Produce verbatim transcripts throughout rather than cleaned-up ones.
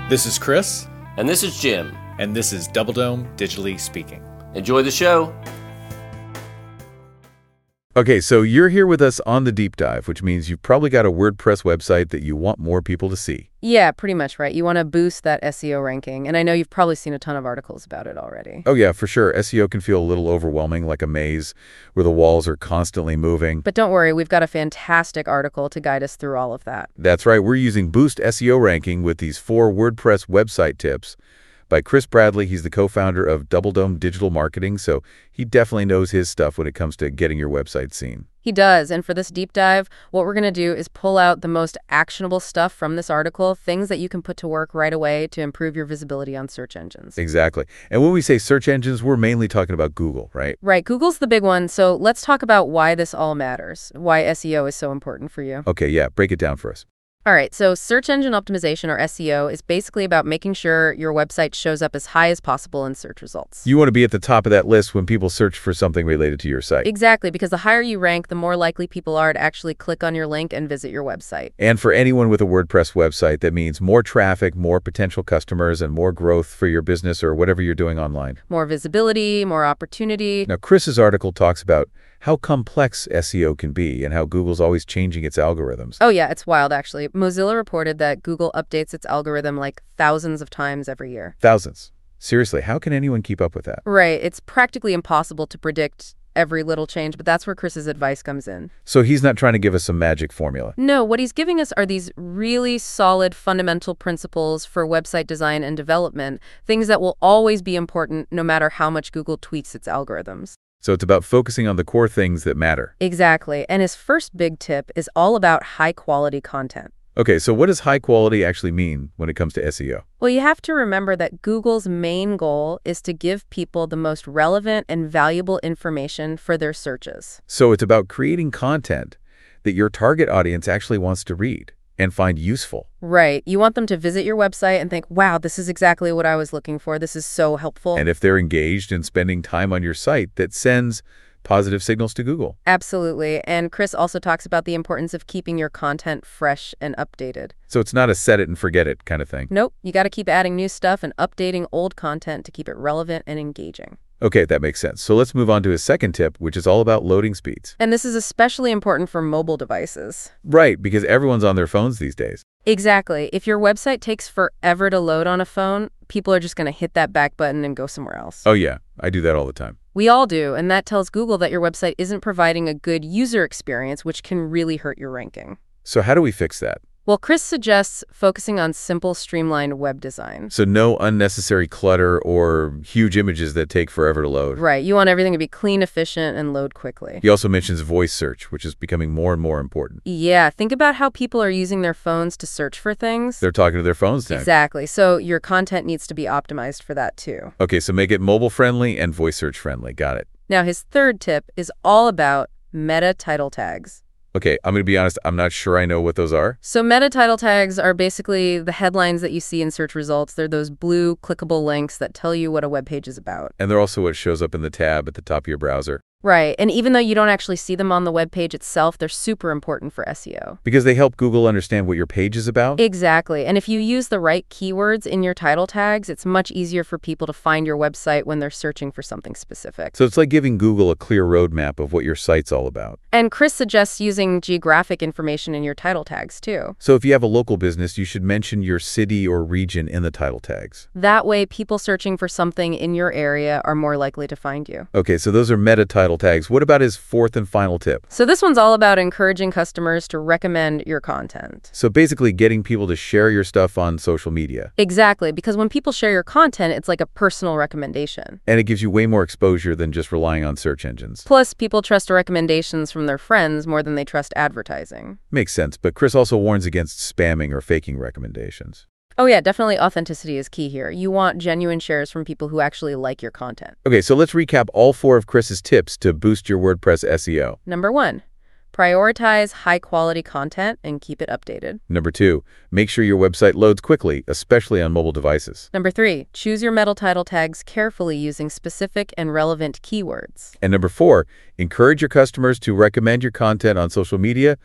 This is Chris. And this is Jim. And this is Double Dome Digitally Speaking. Enjoy the show. Okay, so you're here with us on the deep dive, which means you've probably got a WordPress website that you want more people to see. Yeah, pretty much, right? You want to boost that S E O ranking, and I know you've probably seen a ton of articles about it already. Oh yeah, for sure. S E O can feel a little overwhelming, like a maze where the walls are constantly moving. But don't worry, we've got a fantastic article to guide us through all of that. That's right. We're using Boost S E O Ranking with these four WordPress website tips by Chris Bradley. He's the co-founder of Double Dome Digital Marketing, so he definitely knows his stuff when it comes to getting your website seen. He does, and for this deep dive, what we're going to do is pull out the most actionable stuff from this article, things that you can put to work right away to improve your visibility on search engines. Exactly. And when we say search engines, we're mainly talking about Google, right? Right. Google's the big one, so let's talk about why this all matters, why S E O is so important for you. Okay, yeah, break it down for us. All right, so search engine optimization, or S E O, is basically about making sure your website shows up as high as possible in search results. You want to be at the top of that list when people search for something related to your site. Exactly, because the higher you rank, the more likely people are to actually click on your link and visit your website. And for anyone with a WordPress website, that means more traffic, more potential customers, and more growth for your business or whatever you're doing online. More visibility, more opportunity. Now, Chris's article talks about how complex S E O can be and how Google's always changing its algorithms. Oh yeah, it's wild actually. Mozilla reported that Google updates its algorithm like thousands of times every year. Thousands. Seriously, how can anyone keep up with that? Right, it's practically impossible to predict every little change, but that's where Chris's advice comes in. So he's not trying to give us some magic formula. No, what he's giving us are these really solid fundamental principles for website design and development, things that will always be important no matter how much Google tweaks its algorithms. So it's about focusing on the core things that matter. Exactly. And his first big tip is all about high-quality content. Okay, so what does high quality actually mean when it comes to S E O? Well, you have to remember that Google's main goal is to give people the most relevant and valuable information for their searches. So it's about creating content that your target audience actually wants to read and find useful. Right. You want them to visit your website and think, wow, this is exactly what I was looking for. This is so helpful. And if they're engaged in spending time on your site, that sends positive signals to Google. Absolutely. And Chris also talks about the importance of keeping your content fresh and updated. So it's not a set it and forget it kind of thing. Nope. You got to keep adding new stuff and updating old content to keep it relevant and engaging. Okay, that makes sense. So let's move on to his second tip, which is all about loading speeds. And this is especially important for mobile devices. Right, because everyone's on their phones these days. Exactly. If your website takes forever to load on a phone, people are just going to hit that back button and go somewhere else. Oh yeah, I do that all the time. We all do, and that tells Google that your website isn't providing a good user experience, which can really hurt your ranking. So how do we fix that? Well, Chris suggests focusing on simple, streamlined web design. So no unnecessary clutter or huge images that take forever to load. Right. You want everything to be clean, efficient, and load quickly. He also mentions voice search, which is becoming more and more important. Yeah. Think about how people are using their phones to search for things. They're talking to their phones now. Exactly. So your content needs to be optimized for that too. Okay, so make it mobile friendly and voice search friendly. Got it. Now, his third tip is all about meta title tags. Okay, I'm going to be honest, I'm not sure I know what those are. So meta title tags are basically the headlines that you see in search results. They're those blue clickable links that tell you what a web page is about. And they're also what shows up in the tab at the top of your browser. Right. And even though you don't actually see them on the web page itself, they're super important for S E O. Because they help Google understand what your page is about? Exactly. And if you use the right keywords in your title tags, it's much easier for people to find your website when they're searching for something specific. So it's like giving Google a clear roadmap of what your site's all about. And Chris suggests using geographic information in your title tags, too. So if you have a local business, you should mention your city or region in the title tags. That way, people searching for something in your area are more likely to find you. Okay, so those are meta title tags. What about his fourth and final tip? So this one's all about encouraging customers to recommend your content. So basically getting people to share your stuff on social media. Exactly, because when people share your content, it's like a personal recommendation. And it gives you way more exposure than just relying on search engines. Plus, people trust recommendations from their friends more than they trust advertising. Makes sense, but Chris also warns against spamming or faking recommendations. Oh yeah, definitely authenticity is key here. You want genuine shares from people who actually like your content. Okay, so let's recap all four of Chris's tips to boost your WordPress S E O. Number one, prioritize high-quality content and keep it updated. Number two, make sure your website loads quickly, especially on mobile devices. Number three, choose your meta title tags carefully using specific and relevant keywords. And number four, encourage your customers to recommend your content on social media,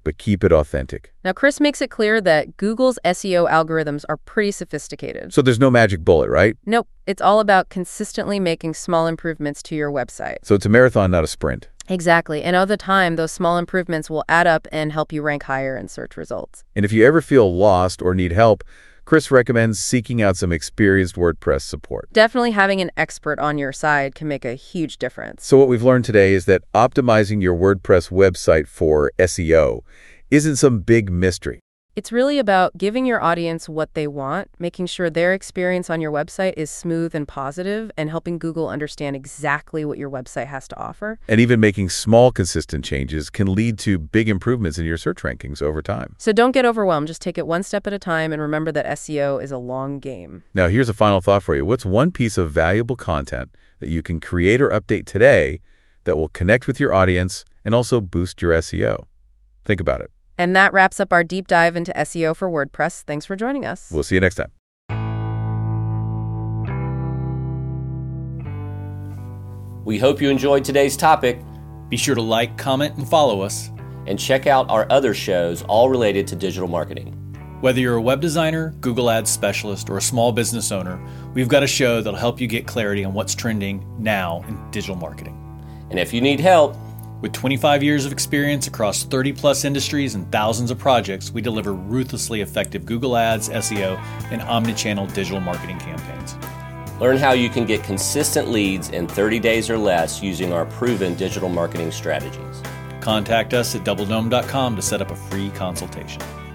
but keep it authentic. Now, Chris makes it clear that Google's S E O algorithms are pretty sophisticated. So there's no magic bullet, right? Nope. It's all about consistently making small improvements to your website. So it's a marathon, not a sprint. Exactly. And over time, those small improvements will add up and help you rank higher in search results. And if you ever feel lost or need help, Chris recommends seeking out some experienced WordPress support. Definitely having an expert on your side can make a huge difference. So what we've learned today is that optimizing your WordPress website for S E O isn't some big mystery. It's really about giving your audience what they want, making sure their experience on your website is smooth and positive, and helping Google understand exactly what your website has to offer. And even making small, consistent changes can lead to big improvements in your search rankings over time. So don't get overwhelmed. Just take it one step at a time, and remember that S E O is a long game. Now, here's a final thought for you. What's one piece of valuable content that you can create or update today that will connect with your audience and also boost your S E O? Think about it. And that wraps up our deep dive into S E O for WordPress. Thanks for joining us. We'll see you next time. We hope you enjoyed today's topic. Be sure to like, comment, and follow us. And check out our other shows, all related to digital marketing. Whether you're a web designer, Google Ads specialist, or a small business owner, we've got a show that'll help you get clarity on what's trending now in digital marketing. And if you need help, with twenty-five years of experience across thirty plus industries and thousands of projects, we deliver ruthlessly effective Google Ads, S E O, and omnichannel digital marketing campaigns. Learn how you can get consistent leads in thirty days or less using our proven digital marketing strategies. Contact us at double dome dot com to set up a free consultation.